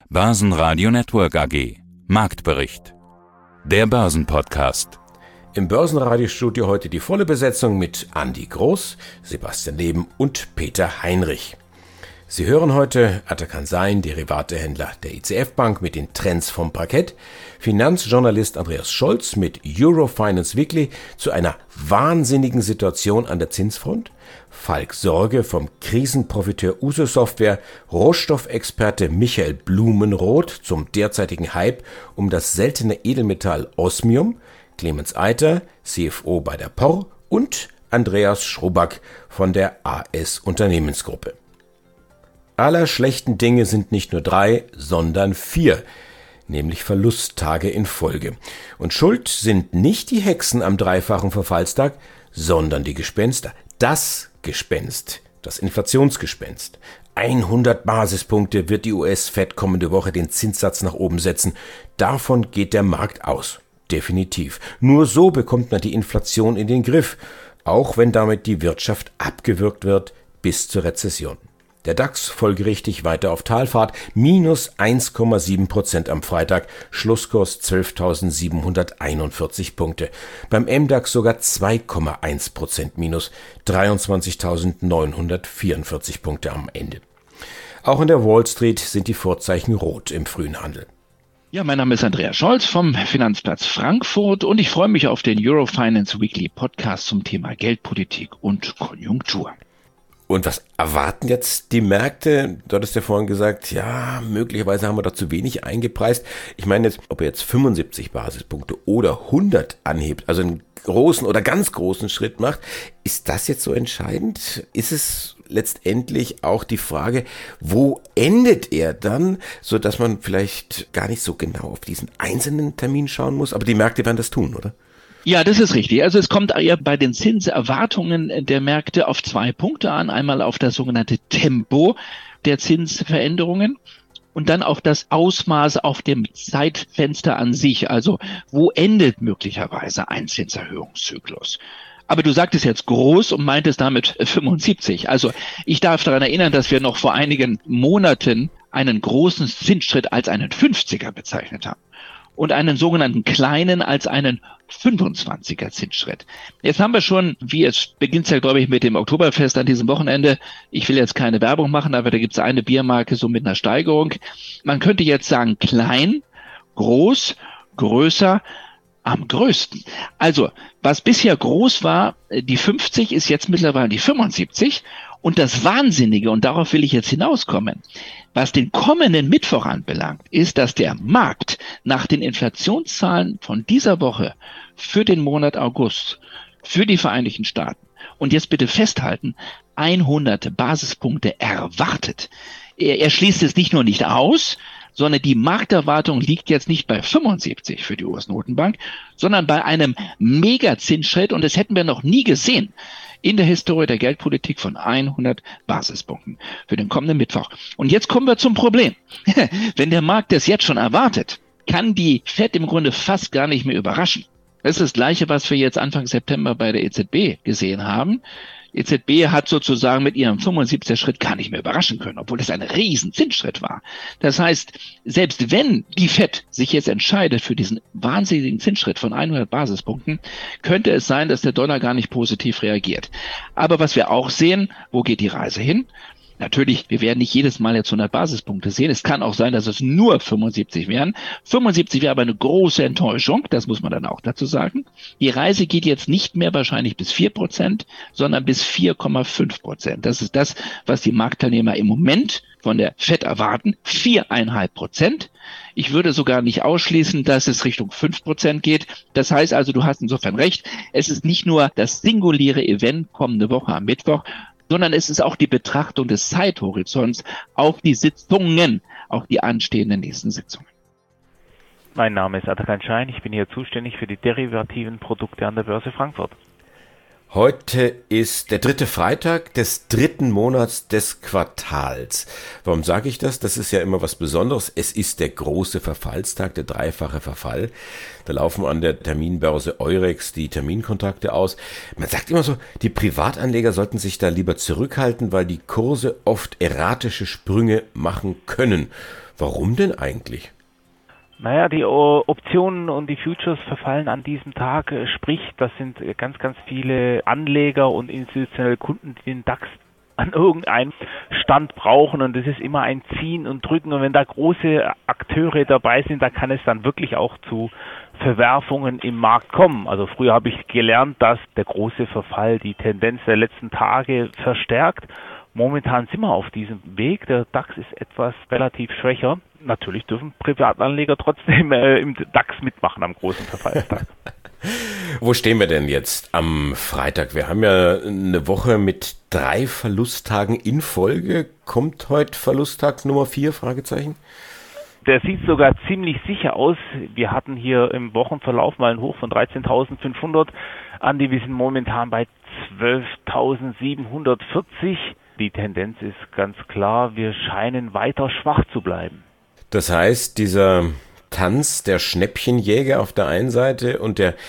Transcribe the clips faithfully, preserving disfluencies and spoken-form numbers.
Börsenradio Network A G. Marktbericht. Der Börsenpodcast. Im Börsenradiostudio heute die volle Besetzung mit Andi Groß, Sebastian Leben und Peter Heinrich. Sie hören heute Atakan Sain, Derivatehändler der I C F Bank mit den Trends vom Parkett, Finanzjournalist Andreas Scholz mit Eurofinance Weekly zu einer wahnsinnigen Situation an der Zinsfront, Falk Sorge vom Krisenprofiteur Uso Software, Rohstoffexperte Michael Blumenroth zum derzeitigen Hype um das seltene Edelmetall Osmium, Clemens Eiter, C F O bei der P O R und Andreas Schruback von der A S Unternehmensgruppe. Aller schlechten Dinge sind nicht nur drei, sondern vier, nämlich Verlusttage in Folge. Und schuld sind nicht die Hexen am dreifachen Verfallstag, sondern die Gespenster. Das Gespenst, das Inflationsgespenst. hundert Basispunkte wird die U S-Fed kommende Woche den Zinssatz nach oben setzen. Davon geht der Markt aus. Definitiv. Nur so bekommt man die Inflation in den Griff, auch wenn damit die Wirtschaft abgewürgt wird bis zur Rezession. Der DAX folgerichtig weiter auf Talfahrt, minus eins Komma sieben Prozent am Freitag, Schlusskurs zwölftausendsiebenhunderteinundvierzig Punkte. Beim M DAX sogar zwei Komma eins Prozent minus, dreiundzwanzigtausendneunhundertvierundvierzig Punkte am Ende. Auch in der Wall Street sind die Vorzeichen rot im frühen Handel. Ja, mein Name ist Andreas Scholz vom Finanzplatz Frankfurt und ich freue mich auf den Eurofinance Weekly Podcast zum Thema Geldpolitik und Konjunktur. Und was erwarten jetzt die Märkte? Du hattest ja vorhin gesagt, ja, möglicherweise haben wir da zu wenig eingepreist. Ich meine jetzt, ob er jetzt fünfundsiebzig Basispunkte oder hundert anhebt, also einen großen oder ganz großen Schritt macht, ist das jetzt so entscheidend? Ist es letztendlich auch die Frage, wo endet er dann, so dass man vielleicht gar nicht so genau auf diesen einzelnen Termin schauen muss? Aber die Märkte werden das tun, oder? Ja, das ist richtig. Also es kommt ja bei den Zinserwartungen der Märkte auf zwei Punkte an. Einmal auf das sogenannte Tempo der Zinsveränderungen und dann auch das Ausmaß auf dem Zeitfenster an sich. Also wo endet möglicherweise ein Zinserhöhungszyklus? Aber du sagtest jetzt groß und meintest damit fünfundsiebzig. Also ich darf daran erinnern, dass wir noch vor einigen Monaten einen großen Zinsschritt als einen fünfziger bezeichnet haben und einen sogenannten kleinen als einen fünfundzwanziger Zinsschritt. Jetzt haben wir schon, wie es beginnt ja, glaube ich, mit dem Oktoberfest an diesem Wochenende. Ich will jetzt keine Werbung machen, aber da gibt es eine Biermarke so mit einer Steigerung. Man könnte jetzt sagen klein, groß, größer, am größten. Also, was bisher groß war, die fünfzig, ist jetzt mittlerweile die fünfundsiebzig. Und das Wahnsinnige, und darauf will ich jetzt hinauskommen, was den kommenden Mittwoch anbelangt, ist, dass der Markt nach den Inflationszahlen von dieser Woche für den Monat August, für die Vereinigten Staaten, und jetzt bitte festhalten, hundert Basispunkte erwartet. Er, er schließt es nicht nur nicht aus, sondern die Markterwartung liegt jetzt nicht bei fünfundsiebzig für die U S-Notenbank, sondern bei einem Megazinsschritt, und das hätten wir noch nie gesehen in der Historie der Geldpolitik, von hundert Basispunkten für den kommenden Mittwoch. Und jetzt kommen wir zum Problem. Wenn der Markt das jetzt schon erwartet, kann die Fed im Grunde fast gar nicht mehr überraschen. Das ist das Gleiche, was wir jetzt Anfang September bei der E Z B gesehen haben. E Z B hat sozusagen mit ihrem fünfundsiebziger Schritt gar nicht mehr überraschen können, obwohl es ein riesen Zinsschritt war. Das heißt, selbst wenn die Fed sich jetzt entscheidet für diesen wahnsinnigen Zinsschritt von hundert Basispunkten, könnte es sein, dass der Dollar gar nicht positiv reagiert. Aber was wir auch sehen, wo geht die Reise hin? Natürlich, wir werden nicht jedes Mal jetzt hundert Basispunkte sehen. Es kann auch sein, dass es nur fünfundsiebzig wären. fünfundsiebzig wäre aber eine große Enttäuschung, das muss man dann auch dazu sagen. Die Reise geht jetzt nicht mehr wahrscheinlich bis vier Prozent, sondern bis vier Komma fünf Prozent. Das ist das, was die Marktteilnehmer im Moment von der Fed erwarten. vier Komma fünf Prozent. Ich würde sogar nicht ausschließen, dass es Richtung fünf Prozent geht. Das heißt also, du hast insofern recht. Es ist nicht nur das singuläre Event kommende Woche am Mittwoch, sondern es ist auch die Betrachtung des Zeithorizonts auf die Sitzungen, auf die anstehenden nächsten Sitzungen. Mein Name ist Atakan Sain, ich bin hier zuständig für die derivativen Produkte an der Börse Frankfurt. Heute ist der dritte Freitag des dritten Monats des Quartals. Warum sage ich das? Das ist ja immer was Besonderes. Es ist der große Verfallstag, der dreifache Verfall. Da laufen an der Terminbörse Eurex die Terminkontrakte aus. Man sagt immer so, die Privatanleger sollten sich da lieber zurückhalten, weil die Kurse oft erratische Sprünge machen können. Warum denn eigentlich? Naja, die Optionen und die Futures verfallen an diesem Tag. Sprich, das sind ganz, ganz viele Anleger und institutionelle Kunden, die den DAX an irgendeinem Stand brauchen. Und das ist immer ein Ziehen und Drücken. Und wenn da große Akteure dabei sind, da kann es dann wirklich auch zu Verwerfungen im Markt kommen. Also früher habe ich gelernt, dass der große Verfall die Tendenz der letzten Tage verstärkt. Momentan sind wir auf diesem Weg. Der DAX ist etwas relativ schwächer. Natürlich dürfen Privatanleger trotzdem äh, im DAX mitmachen am großen Verfallstag. Wo stehen wir denn jetzt am Freitag? Wir haben ja eine Woche mit drei Verlusttagen in Folge. Kommt heute Verlusttag Nummer vier? Fragezeichen. Der sieht sogar ziemlich sicher aus. Wir hatten hier im Wochenverlauf mal einen Hoch von dreizehntausendfünfhundert. Andi, wir sind momentan bei zwölftausendsiebenhundertvierzig. Die Tendenz ist ganz klar, wir scheinen weiter schwach zu bleiben. Das heißt, dieser Tanz der Schnäppchenjäger auf der einen Seite und der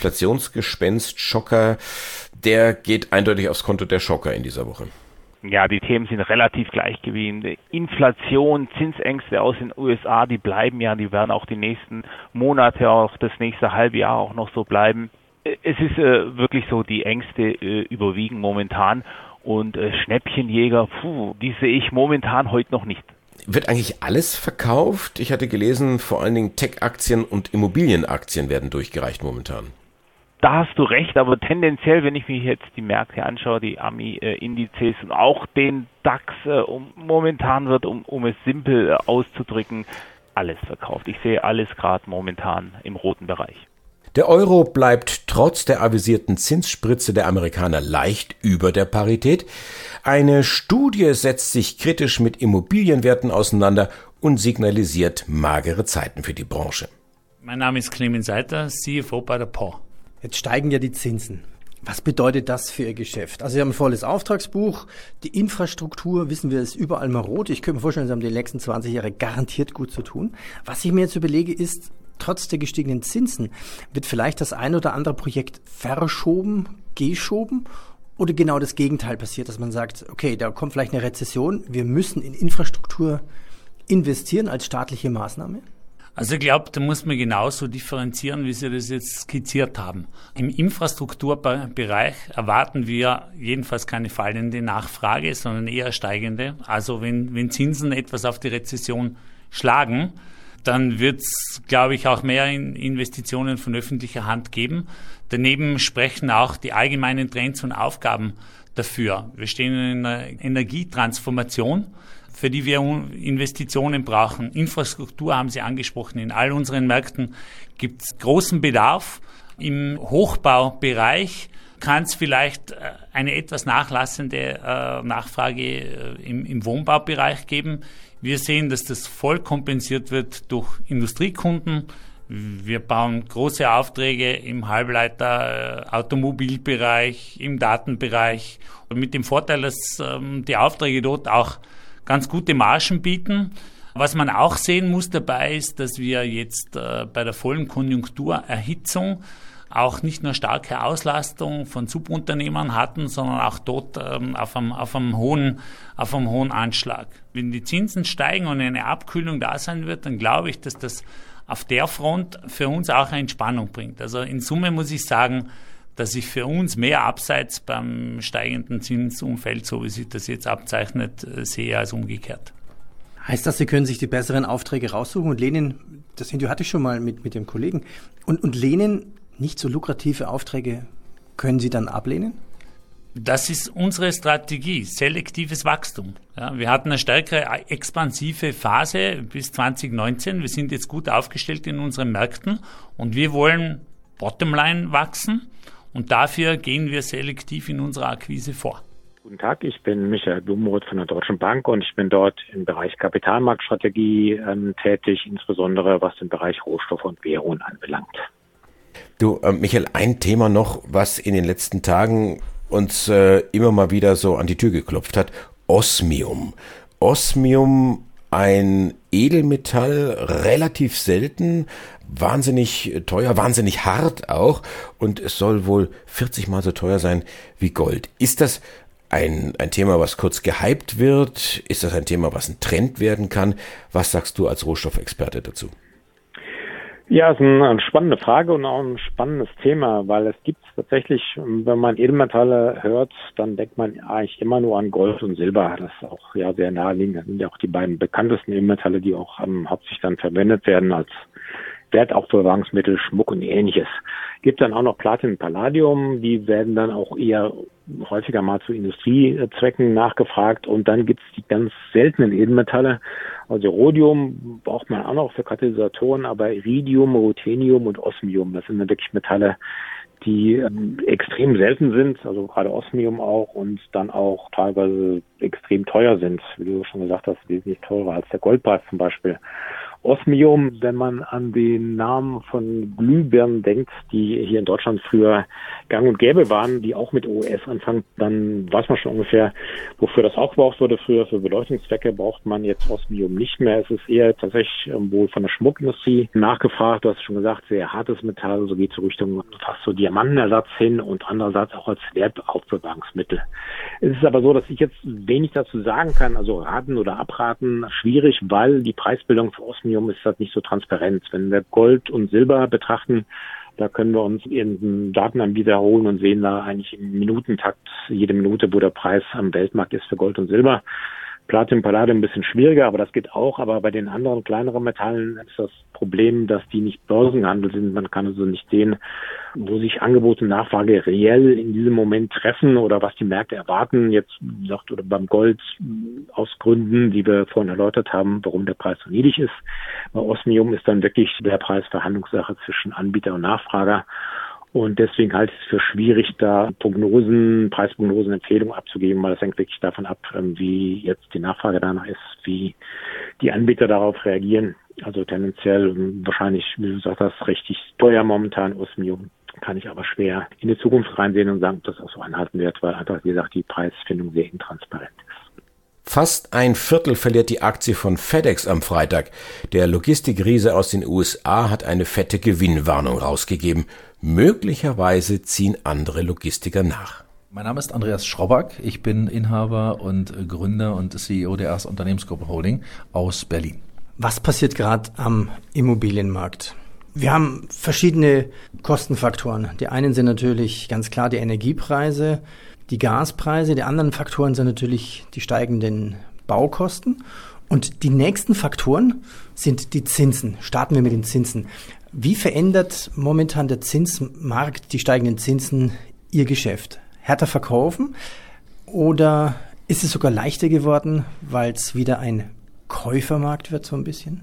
Inflationsgespenst-Schocker, der geht eindeutig aufs Konto der Schocker in dieser Woche. Ja, die Themen sind relativ gleich geblieben. Inflation, Zinsängste aus den U S A, die bleiben ja, die werden auch die nächsten Monate, auch das nächste halbe Jahr auch noch so bleiben. Es ist äh, wirklich so, die Ängste äh, überwiegen momentan. Und äh, Schnäppchenjäger, puh, die sehe ich momentan heute noch nicht. Wird eigentlich alles verkauft? Ich hatte gelesen, vor allen Dingen Tech-Aktien und Immobilienaktien werden durchgereicht momentan. Da hast du recht, aber tendenziell, wenn ich mir jetzt die Märkte anschaue, die A M I-Indizes und auch den DAX, äh, um, momentan wird, um, um es simpel äh, auszudrücken, alles verkauft. Ich sehe alles gerade momentan im roten Bereich. Der Euro bleibt trotz der avisierten Zinsspritze der Amerikaner leicht über der Parität. Eine Studie setzt sich kritisch mit Immobilienwerten auseinander und signalisiert magere Zeiten für die Branche. Mein Name ist Clemens Seiter, C F O bei der P O. Jetzt steigen ja die Zinsen. Was bedeutet das für Ihr Geschäft? Also Sie haben ein volles Auftragsbuch, die Infrastruktur, wissen wir, ist überall marot. Ich könnte mir vorstellen, Sie haben die nächsten zwanzig Jahre garantiert gut zu tun. Was ich mir jetzt überlege, ist, trotz der gestiegenen Zinsen, wird vielleicht das ein oder andere Projekt verschoben, geschoben oder genau das Gegenteil passiert, dass man sagt, okay, da kommt vielleicht eine Rezession, wir müssen in Infrastruktur investieren als staatliche Maßnahme? Also ich glaube, da muss man genauso differenzieren, wie Sie das jetzt skizziert haben. Im Infrastrukturbereich erwarten wir jedenfalls keine fallende Nachfrage, sondern eher steigende. Also wenn, wenn Zinsen etwas auf die Rezession schlagen, dann wird es, glaube ich, auch mehr in Investitionen von öffentlicher Hand geben. Daneben sprechen auch die allgemeinen Trends und Aufgaben dafür. Wir stehen in einer Energietransformation, für die wir Investitionen brauchen. Infrastruktur haben Sie angesprochen. In all unseren Märkten gibt es großen Bedarf. Im Hochbaubereich kann es vielleicht eine etwas nachlassende äh, Nachfrage äh, im, im Wohnbaubereich geben. Wir sehen, dass das voll kompensiert wird durch Industriekunden. Wir bauen große Aufträge im Halbleiter, äh, Automobilbereich, im Datenbereich. Und mit dem Vorteil, dass ähm, die Aufträge dort auch ganz gute Margen bieten. Was man auch sehen muss dabei ist, dass wir jetzt äh, bei der vollen Konjunkturerhitzung auch nicht nur starke Auslastung von Subunternehmern hatten, sondern auch dort ähm, auf, einem, auf, einem hohen, auf einem hohen Anschlag. Wenn die Zinsen steigen und eine Abkühlung da sein wird, dann glaube ich, dass das auf der Front für uns auch eine Entspannung bringt. Also in Summe muss ich sagen, dass ich für uns mehr Abseits beim steigenden Zinsumfeld, so wie sich das jetzt abzeichnet, sehe als umgekehrt. Heißt das, Sie können sich die besseren Aufträge raussuchen und lehnen, das Interview hatte ich schon mal mit, mit dem Kollegen, und, und lehnen nicht so lukrative Aufträge, können Sie dann ablehnen? Das ist unsere Strategie, selektives Wachstum. Ja, wir hatten eine stärkere expansive Phase bis zwanzig neunzehn. Wir sind jetzt gut aufgestellt in unseren Märkten und wir wollen Bottomline wachsen und dafür gehen wir selektiv in unserer Akquise vor. Guten Tag, ich bin Michael Blumenroth von der Deutschen Bank und ich bin dort im Bereich Kapitalmarktstrategie ähm, tätig, insbesondere was den Bereich Rohstoff und Währung anbelangt. Du, äh, Michael, ein Thema noch, was in den letzten Tagen uns äh, immer mal wieder so an die Tür geklopft hat. Osmium. Osmium, ein Edelmetall, relativ selten, wahnsinnig teuer, wahnsinnig hart auch, und es soll wohl vierzig Mal so teuer sein wie Gold. Ist das ein, ein Thema, was kurz gehypt wird? Ist das ein Thema, was ein Trend werden kann? Was sagst du als Rohstoffexperte dazu? Ja, ist eine, eine spannende Frage und auch ein spannendes Thema, weil es gibt tatsächlich, wenn man Edelmetalle hört, dann denkt man eigentlich immer nur an Gold und Silber. Das ist auch ja sehr naheliegend. Das sind ja auch die beiden bekanntesten Edelmetalle, die auch ähm, hauptsächlich dann verwendet werden als Wertaufbewahrungsmittel, Schmuck und Ähnliches. Gibt dann auch noch Platin und Palladium, die werden dann auch eher häufiger mal zu Industriezwecken nachgefragt. Und dann gibt es die ganz seltenen Edelmetalle. Also Rhodium braucht man auch noch für Katalysatoren, aber Iridium, Ruthenium und Osmium, das sind dann wirklich Metalle, die ähm, extrem selten sind, also gerade Osmium auch, und dann auch teilweise extrem teuer sind, wie du schon gesagt hast, wesentlich teurer als der Goldpreis zum Beispiel. Osmium, wenn man an den Namen von Glühbirnen denkt, die hier in Deutschland früher gang und gäbe waren, die auch mit O S anfangen, dann weiß man schon ungefähr, wofür das auch gebraucht wurde. Früher für Beleuchtungszwecke braucht man jetzt Osmium nicht mehr. Es ist eher tatsächlich ähm, wohl von der Schmuckindustrie nachgefragt. Du hast schon gesagt, sehr hartes Metall, so geht es Richtung fast so Diamantenersatz hin und andererseits auch als Wertaufbewahrungsmittel. Es ist aber so, dass ich jetzt wenig dazu sagen kann, also raten oder abraten, schwierig, weil die Preisbildung für Osmium ist das nicht so transparent. Wenn wir Gold und Silber betrachten, da können wir uns irgendeinen Datenanbieter holen und sehen da eigentlich im Minutentakt jede Minute, wo der Preis am Weltmarkt ist für Gold und Silber. Platin, Palladium ein bisschen schwieriger, aber das geht auch. Aber bei den anderen kleineren Metallen ist das Problem, dass die nicht börsengehandelt sind. Man kann also nicht sehen, wo sich Angebot und Nachfrage reell in diesem Moment treffen oder was die Märkte erwarten. Jetzt sagt oder beim Gold aus Gründen, die wir vorhin erläutert haben, warum der Preis so niedrig ist. Bei Osmium ist dann wirklich der Preis Verhandlungssache zwischen Anbieter und Nachfrager. Und deswegen halte ich es für schwierig, da Prognosen, Preisprognosen, Empfehlungen abzugeben, weil das hängt wirklich davon ab, wie jetzt die Nachfrage danach ist, wie die Anbieter darauf reagieren. Also tendenziell wahrscheinlich, wie du sagst, das richtig teuer momentan Osmium. Kann ich aber schwer in die Zukunft reinsehen und sagen, ob das auch so anhalten wird, weil einfach, wie gesagt, die Preisfindung sehr intransparent ist. Fast ein Viertel verliert die Aktie von FedEx am Freitag. Der Logistikriese aus den U S A hat eine fette Gewinnwarnung rausgegeben. Möglicherweise ziehen andere Logistiker nach. Mein Name ist Andreas Schroback. Ich bin Inhaber und Gründer und C E O der Erst Unternehmensgruppe Holding aus Berlin. Was passiert gerade am Immobilienmarkt? Wir haben verschiedene Kostenfaktoren. Die einen sind natürlich ganz klar die Energiepreise, die Gaspreise. Die anderen Faktoren sind natürlich die steigenden Baukosten. Und die nächsten Faktoren sind die Zinsen. Starten wir mit den Zinsen. Wie verändert momentan der Zinsmarkt, die steigenden Zinsen, Ihr Geschäft? Härter verkaufen oder ist es sogar leichter geworden, weil es wieder ein Käufermarkt wird so ein bisschen?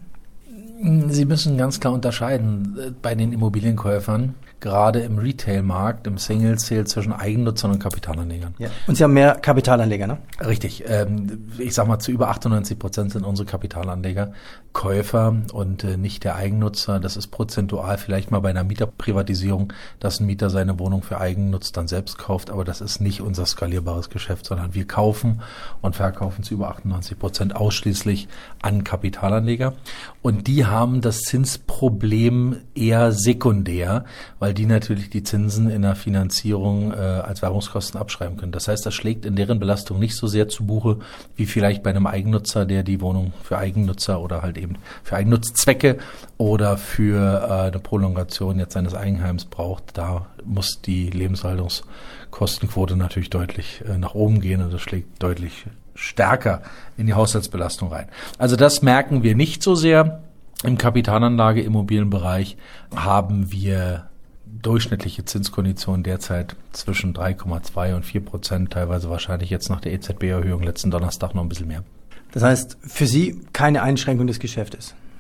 Sie müssen ganz klar unterscheiden bei den Immobilienkäufern, gerade im Retail-Markt, im Single-Sale zwischen Eigennutzern und Kapitalanlegern. Ja. Und Sie haben mehr Kapitalanleger, ne? Richtig. Ich sag mal, zu über achtundneunzig Prozent sind unsere Kapitalanleger Käufer und nicht der Eigennutzer. Das ist prozentual vielleicht mal bei einer Mieterprivatisierung, dass ein Mieter seine Wohnung für Eigennutz dann selbst kauft, aber das ist nicht unser skalierbares Geschäft, sondern wir kaufen und verkaufen zu über achtundneunzig Prozent ausschließlich an Kapitalanleger. Und die haben das Zinsproblem eher sekundär, weil die natürlich die Zinsen in der Finanzierung äh, als Werbungskosten abschreiben können. Das heißt, das schlägt in deren Belastung nicht so sehr zu Buche, wie vielleicht bei einem Eigennutzer, der die Wohnung für Eigennutzer oder halt eben für Eigennutzzwecke oder für äh, eine Prolongation jetzt seines Eigenheims braucht. Da muss die Lebenshaltungskostenquote natürlich deutlich äh, nach oben gehen und das schlägt deutlich stärker in die Haushaltsbelastung rein. Also das merken wir nicht so sehr. Im Kapitalanlage-Immobilienbereich haben wir durchschnittliche Zinskonditionen derzeit zwischen drei Komma zwei und vier Prozent, teilweise wahrscheinlich jetzt nach der E Z B-Erhöhung letzten Donnerstag noch ein bisschen mehr. Das heißt, für Sie keine Einschränkung des Geschäftes?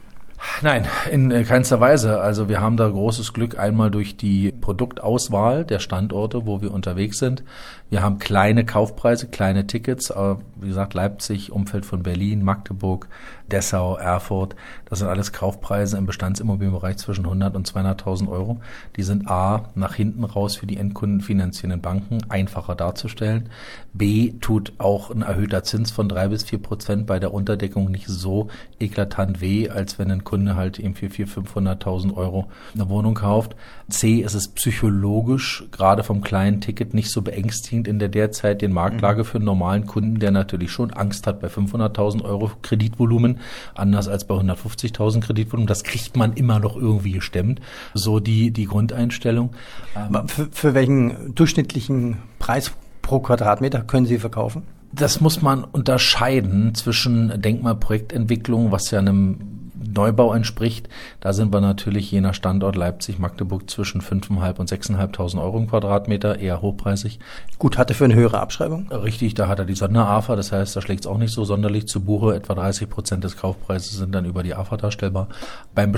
Nein, in keinster Weise. Also wir haben da großes Glück einmal durch die Produktauswahl der Standorte, wo wir unterwegs sind. Wir haben kleine Kaufpreise, kleine Tickets. Aber wie gesagt, Leipzig, Umfeld von Berlin, Magdeburg, Dessau, Erfurt. Das sind alles Kaufpreise im Bestandsimmobilienbereich zwischen hundert und zweihunderttausend Euro. Die sind A, nach hinten raus für die Endkunden finanzierenden Banken einfacher darzustellen. B, tut auch ein erhöhter Zins von drei bis vier Prozent bei der Unterdeckung nicht so eklatant weh, als wenn ein Kunde halt eben für vierhunderttausend, fünfhunderttausend Euro eine Wohnung kauft. C, ist es psychologisch, gerade vom kleinen Ticket, nicht so beängstigend in der derzeitigen Marktlage für einen normalen Kunden, der natürlich schon Angst hat bei fünfhunderttausend Euro Kreditvolumen, anders als bei hundertfünfzigtausend Kreditvolumen. Das kriegt man immer noch irgendwie gestemmt. So die, die Grundeinstellung. Für, für welchen durchschnittlichen Preis pro Quadratmeter können Sie verkaufen? Das muss man unterscheiden zwischen Denkmalprojektentwicklung, was ja einem Neubau entspricht. Da sind wir natürlich je nach Standort Leipzig, Magdeburg zwischen fünftausendfünfhundert und sechstausendfünfhundert Euro im Quadratmeter, eher hochpreisig. Gut, hat er für eine höhere Abschreibung? Richtig, da hat er die Sonderafa, das heißt, da schlägt es auch nicht so sonderlich zu Buche. Etwa dreißig Prozent des Kaufpreises sind dann über die A F A darstellbar. Beim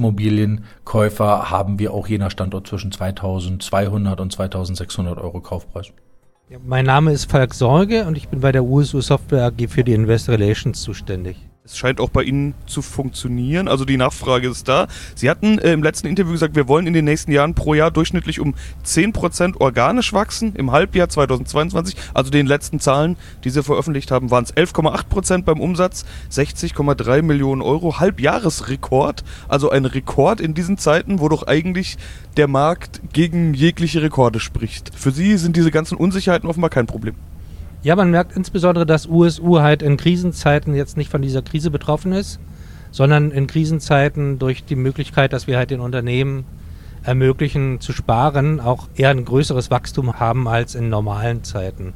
Bestandsimmobilienkäufer haben wir auch je nach Standort zwischen zweitausendzweihundert und zweitausendsechshundert Euro Kaufpreis. Ja, mein Name ist Falk Sorge und ich bin bei der U S U Software A G für die Investor Relations zuständig. Es scheint auch bei Ihnen zu funktionieren, also die Nachfrage ist da. Sie hatten äh, im letzten Interview gesagt, wir wollen in den nächsten Jahren pro Jahr durchschnittlich um zehn Prozent organisch wachsen. Im Halbjahr zweitausendzweiundzwanzig, also den letzten Zahlen, die Sie veröffentlicht haben, waren es elf Komma acht Prozent beim Umsatz, sechzig Komma drei Millionen Euro, Halbjahresrekord. Also ein Rekord in diesen Zeiten, wo doch eigentlich der Markt gegen jegliche Rekorde spricht. Für Sie sind diese ganzen Unsicherheiten offenbar kein Problem. Ja, man merkt insbesondere, dass U S U halt in Krisenzeiten jetzt nicht von dieser Krise betroffen ist, sondern in Krisenzeiten durch die Möglichkeit, dass wir halt den Unternehmen ermöglichen zu sparen, auch eher ein größeres Wachstum haben als in normalen Zeiten.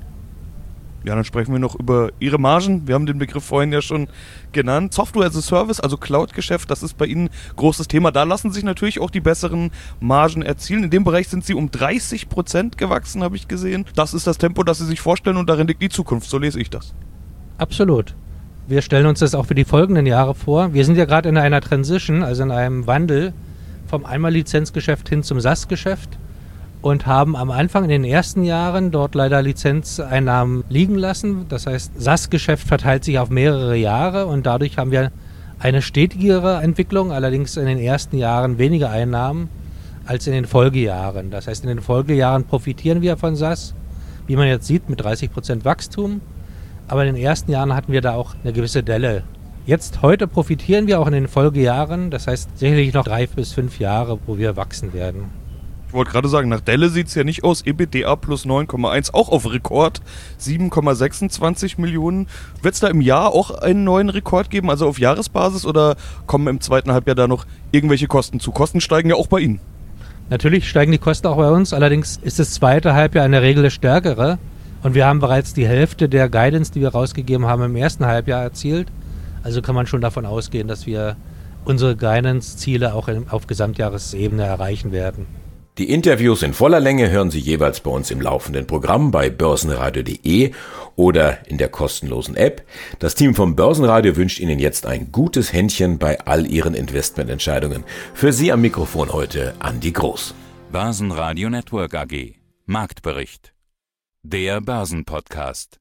Ja, dann sprechen wir noch über Ihre Margen. Wir haben den Begriff vorhin ja schon genannt. Software as a Service, also Cloud-Geschäft, das ist bei Ihnen ein großes Thema. Da lassen sich natürlich auch die besseren Margen erzielen. In dem Bereich sind Sie um dreißig Prozent gewachsen, habe ich gesehen. Das ist das Tempo, das Sie sich vorstellen und darin liegt die Zukunft. So lese ich das. Absolut. Wir stellen uns das auch für die folgenden Jahre vor. Wir sind ja gerade in einer Transition, also in einem Wandel vom Einmal-Lizenzgeschäft hin zum SaaS-Geschäft. Und haben am Anfang in den ersten Jahren dort leider Lizenzeinnahmen liegen lassen. Das heißt, SaaS-Geschäft verteilt sich auf mehrere Jahre und dadurch haben wir eine stetigere Entwicklung, allerdings in den ersten Jahren weniger Einnahmen als in den Folgejahren. Das heißt, in den Folgejahren profitieren wir von SaaS, wie man jetzt sieht, mit dreißig Prozent Wachstum. Aber in den ersten Jahren hatten wir da auch eine gewisse Delle. Jetzt, heute profitieren wir auch in den Folgejahren. Das heißt, sicherlich noch drei bis fünf Jahre, wo wir wachsen werden. Ich wollte gerade sagen, nach Delle sieht es ja nicht aus. EBITDA plus neun Komma eins, auch auf Rekord, sieben Komma sechsundzwanzig Millionen. Wird es da im Jahr auch einen neuen Rekord geben, also auf Jahresbasis, oder kommen im zweiten Halbjahr da noch irgendwelche Kosten zu? Kosten steigen ja auch bei Ihnen. Natürlich steigen die Kosten auch bei uns, allerdings ist das zweite Halbjahr in der Regel das stärkere. Und wir haben bereits die Hälfte der Guidance, die wir rausgegeben haben, im ersten Halbjahr erzielt. Also kann man schon davon ausgehen, dass wir unsere Guidance-Ziele auch in, auf Gesamtjahresebene erreichen werden. Die Interviews in voller Länge hören Sie jeweils bei uns im laufenden Programm bei börsenradio punkt de oder in der kostenlosen App. Das Team vom Börsenradio wünscht Ihnen jetzt ein gutes Händchen bei all Ihren Investmententscheidungen. Für Sie am Mikrofon heute Andi Groß. Börsenradio Network A G. Marktbericht. Der Börsenpodcast.